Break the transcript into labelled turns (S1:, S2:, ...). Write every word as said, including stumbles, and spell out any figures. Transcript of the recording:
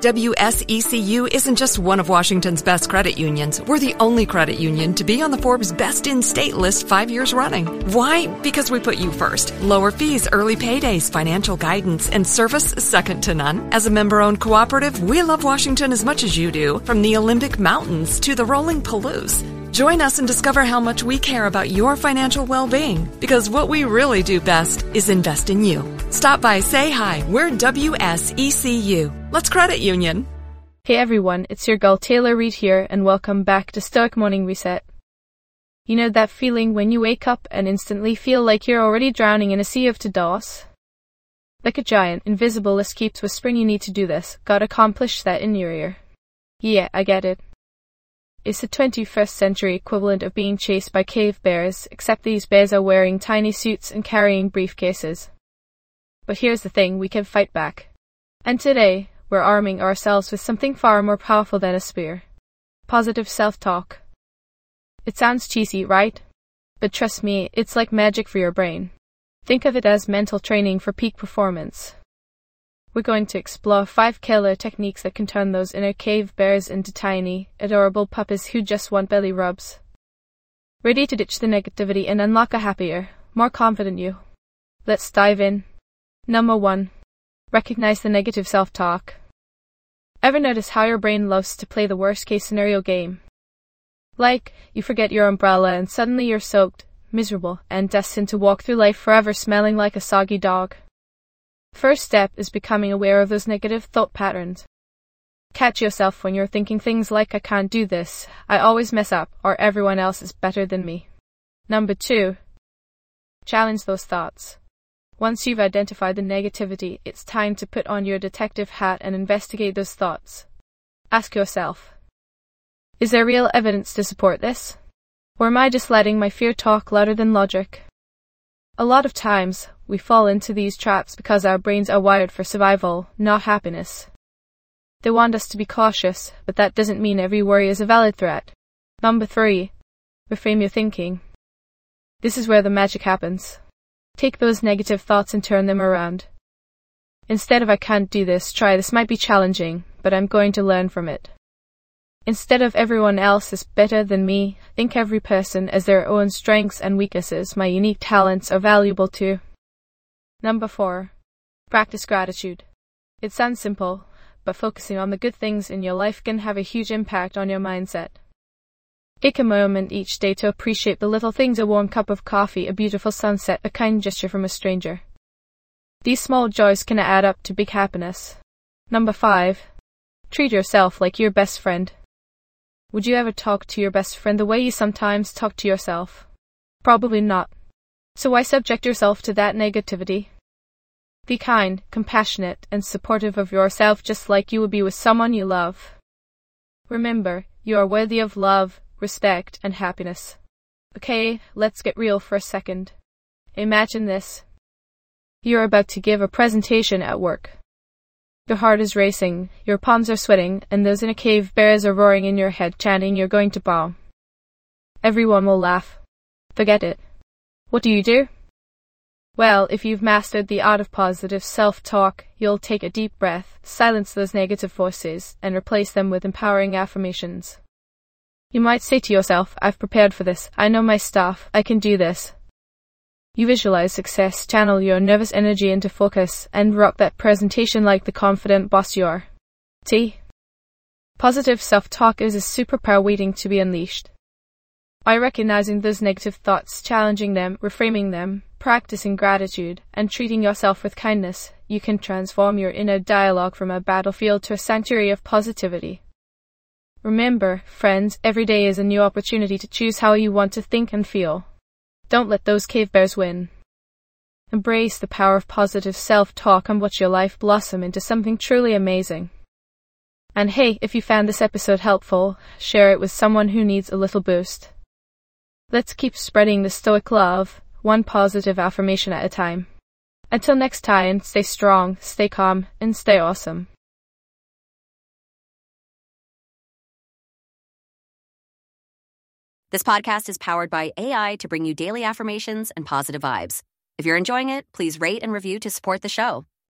S1: W S E C U isn't just one of Washington's best credit unions. We're the only credit union to be on the Forbes Best in State list five years running. Why? Because we put you first. Lower fees, early paydays, financial guidance, and service second to none. As a member-owned cooperative, we love Washington as much as you do, from the Olympic Mountains to the rolling Palouse. Join us and discover how much we care about your financial well-being, because what we really do best is invest in you. Stop by, say hi. We're W S E C U. Let's credit union.
S2: Hey everyone, it's your girl Taylor Reid here, and welcome back to Stoic Morning Reset. You know that feeling when you wake up and instantly feel like you're already drowning in a sea of to-dos? Like a giant, invisible list keeps whispering you need to do this, gotta accomplish that in your ear. Yeah, I get it. It's the twenty-first century equivalent of being chased by cave bears, except these bears are wearing tiny suits and carrying briefcases. But here's the thing, we can fight back. And today, we're arming ourselves with something far more powerful than a spear. Positive self-talk. It sounds cheesy, right? But trust me, it's like magic for your brain. Think of it as mental training for peak performance. We're going to explore five killer techniques that can turn those inner cave bears into tiny, adorable puppies who just want belly rubs. Ready to ditch the negativity and unlock a happier, more confident you? Let's dive in. Number one. Recognize the negative self-talk. Ever notice how your brain loves to play the worst-case scenario game? Like, you forget your umbrella and suddenly you're soaked, miserable, and destined to walk through life forever smelling like a soggy dog. First step is becoming aware of those negative thought patterns. Catch yourself when you're thinking things like, I can't do this, I always mess up, or everyone else is better than me. Number two. Challenge those thoughts. Once you've identified the negativity, it's time to put on your detective hat and investigate those thoughts. Ask yourself, is there real evidence to support this? Or am I just letting my fear talk louder than logic? A lot of times, we fall into these traps because our brains are wired for survival, not happiness. They want us to be cautious, but that doesn't mean every worry is a valid threat. Number three. Reframe your thinking. This is where the magic happens. Take those negative thoughts and turn them around. Instead of I can't do this, try this might be challenging, but I'm going to learn from it. Instead of everyone else is better than me, think every person as their own strengths and weaknesses. My unique talents are valuable too. Number four. Practice gratitude. It sounds simple, but focusing on the good things in your life can have a huge impact on your mindset. Take a moment each day to appreciate the little things: a warm cup of coffee, a beautiful sunset, a kind gesture from a stranger. These small joys can add up to big happiness. Number five. Treat yourself like your best friend. Would you ever talk to your best friend the way you sometimes talk to yourself? Probably not. So why subject yourself to that negativity? Be kind, compassionate, and supportive of yourself just like you would be with someone you love. Remember, you are worthy of love, respect, and happiness. Okay, let's get real for a second. Imagine this. You're about to give a presentation at work. Your heart is racing, your palms are sweating, and those inner cave bears are roaring in your head, chanting you're going to bomb. Everyone will laugh. Forget it. What do you do? Well, if you've mastered the art of positive self-talk, you'll take a deep breath, silence those negative voices, and replace them with empowering affirmations. You might say to yourself, I've prepared for this, I know my stuff, I can do this. You visualize success, channel your nervous energy into focus, and rock that presentation like the confident boss you are. T. Positive self-talk is a superpower waiting to be unleashed. By recognizing those negative thoughts, challenging them, reframing them, practicing gratitude, and treating yourself with kindness, you can transform your inner dialogue from a battlefield to a sanctuary of positivity. Remember, friends, every day is a new opportunity to choose how you want to think and feel. Don't let those cave bears win. Embrace the power of positive self-talk and watch your life blossom into something truly amazing. And hey, if you found this episode helpful, share it with someone who needs a little boost. Let's keep spreading the stoic love, one positive affirmation at a time. Until next time, stay strong, stay calm, and stay awesome.
S3: This podcast is powered by A I to bring you daily affirmations and positive vibes. If you're enjoying it, please rate and review to support the show.